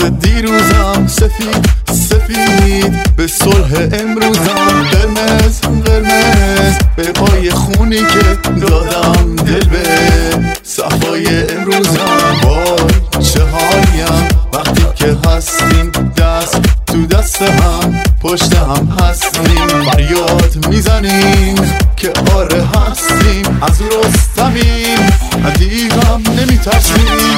دیروزم سفید سفید به صلح امروزم قرمز قرمز به پای خونی که دادم دل به صفای امروزم. وای چه حالیم وقتی که هستیم دست تو دست هم پشت هم هستیم، فریاد میزنیم که آره هستیم، از رستمیم دیگم نمیترسیم.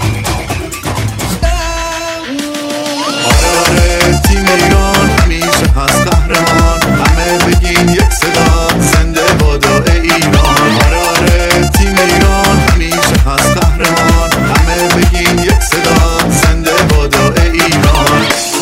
آره تیم ایران میشه هست قهرمان، همه بگین یک صدا زنده بادا ایران. آره تیم ایران میشه هست قهرمان، همه بگین یک صدا زنده بادا ایران.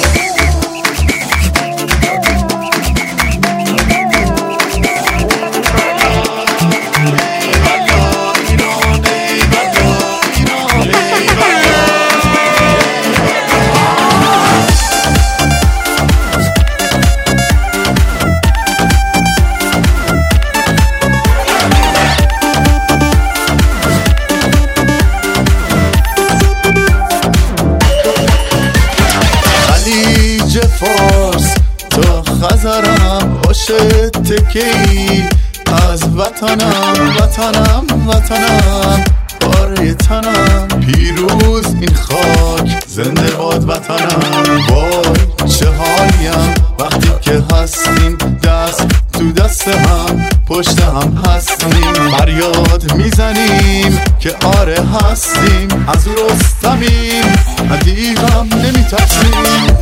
فارس تا خزرم باشه تکی از وطنم وطنم وطنم باره تنم، پیروز این خاک زنده باد وطنم. وای چه حالیم وقتی که هستیم دست تو دست هم پشت هم هستیم، فریاد میزنیم که آره هستیم، از رستمیم دیگم نمیترسیم.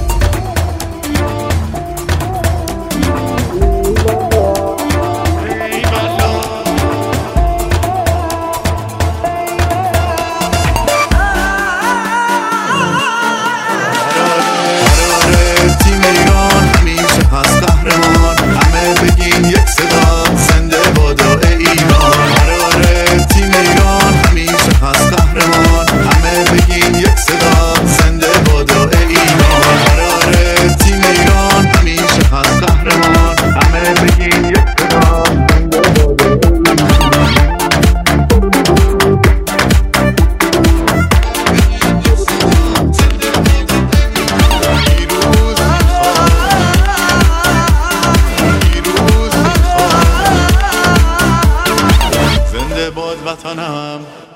وطنم